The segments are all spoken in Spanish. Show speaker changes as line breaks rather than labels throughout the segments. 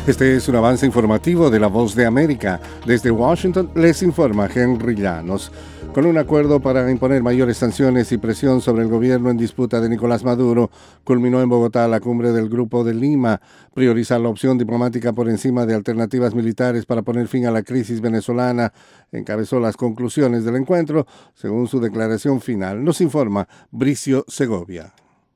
Este es un avance informativo de La Voz de América. Desde Washington les informa Henry Llanos. Con un acuerdo para imponer mayores sanciones y presión sobre el gobierno en disputa de Nicolás Maduro, culminó en Bogotá la cumbre del Grupo de Lima. Priorizar la opción diplomática por encima de alternativas militares para poner fin a la crisis venezolana encabezó las conclusiones del encuentro, según su declaración final. Nos informa Bricio Segovia.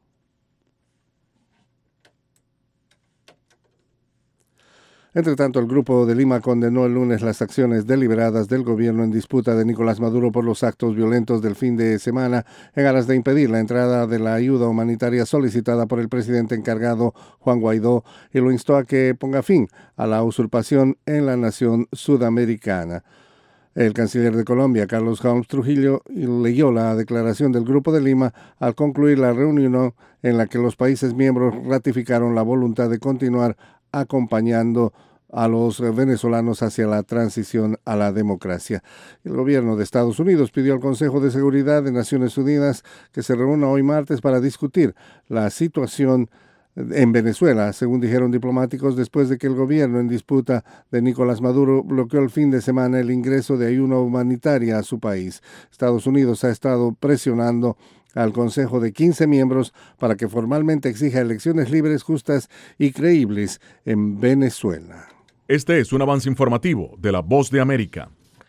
Entre tanto, el Grupo de Lima condenó el lunes las acciones deliberadas del gobierno en disputa de Nicolás Maduro por los actos violentos del fin de semana en aras de impedir la entrada de la ayuda humanitaria solicitada por el presidente encargado Juan Guaidó y lo instó a que ponga fin a la usurpación en la nación sudamericana. El canciller de Colombia, Carlos Holmes Trujillo, leyó la declaración del Grupo de Lima al concluir la reunión en la que los países miembros ratificaron la voluntad de continuar acompañando a los venezolanos hacia la transición a la democracia. El gobierno de Estados Unidos pidió al Consejo de Seguridad de Naciones Unidas que se reúna hoy martes para discutir la situación en Venezuela, según dijeron diplomáticos, después de que el gobierno en disputa de Nicolás Maduro bloqueó el fin de semana el ingreso de ayuda humanitaria a su país. Estados Unidos ha estado presionando al Consejo de 15 miembros para que formalmente exija elecciones libres, justas y creíbles en Venezuela.
Este es un avance informativo de La Voz de América.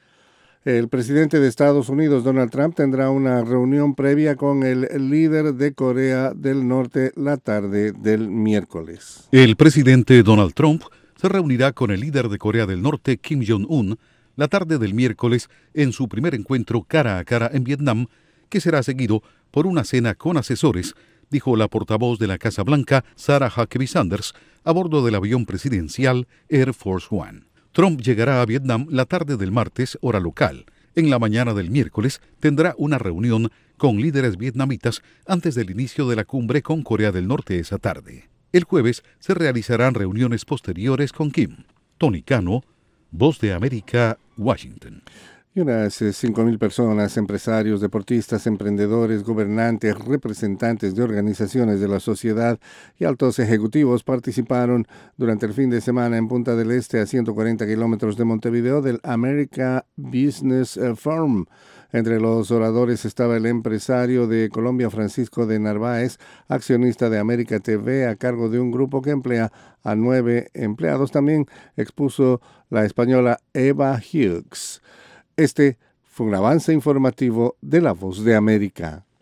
El presidente de Estados Unidos, Donald Trump, tendrá una reunión previa con el líder de Corea del Norte la tarde del miércoles.
El presidente Donald Trump se reunirá con el líder de Corea del Norte, Kim Jong-un, la tarde del miércoles en su primer encuentro cara a cara en Vietnam, que será seguido por una cena con asesores, dijo la portavoz de la Casa Blanca, Sarah Huckabee Sanders, a bordo del avión presidencial Air Force One. Trump llegará a Vietnam la tarde del martes, hora local. En la mañana del miércoles tendrá una reunión con líderes vietnamitas antes del inicio de la cumbre con Corea del Norte esa tarde. El jueves se realizarán reuniones posteriores con Kim. Tony Cano, Voz de América, Washington.
Y unas 5.000 personas, empresarios, deportistas, emprendedores, gobernantes, representantes de organizaciones de la sociedad y altos ejecutivos participaron durante el fin de semana en Punta del Este, a 140 kilómetros de Montevideo, del America Business Forum. Entre los oradores estaba el empresario de Colombia, Francisco de Narváez, accionista de América TV, a cargo de un grupo que emplea a 9 empleados. También expuso la española Eva Hughes. Este fue un avance informativo de La Voz de América.